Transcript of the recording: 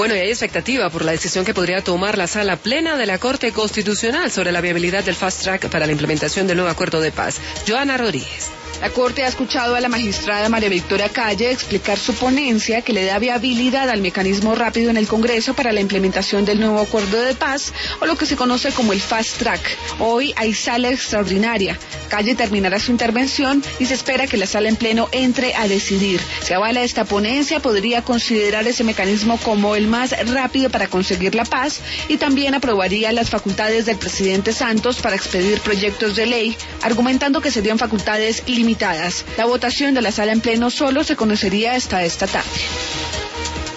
Bueno, y hay expectativa por la decisión que podría tomar la Sala Plena de la Corte Constitucional sobre la viabilidad del fast track para la implementación del nuevo acuerdo de paz. Joana Rodríguez. La Corte ha escuchado a la magistrada María Victoria Calle explicar su ponencia que le da viabilidad al mecanismo rápido en el Congreso para la implementación del nuevo acuerdo de paz, o lo que se conoce como el fast track. Hoy hay sala extraordinaria. Calle terminará su intervención y se espera que la sala en pleno entre a decidir. Si avala esta ponencia, podría considerar ese mecanismo como el más rápido para conseguir la paz y también aprobaría las facultades del presidente Santos para expedir proyectos de ley, argumentando que serían facultades limitadas. La votación de la sala en pleno solo se conocería hasta esta tarde.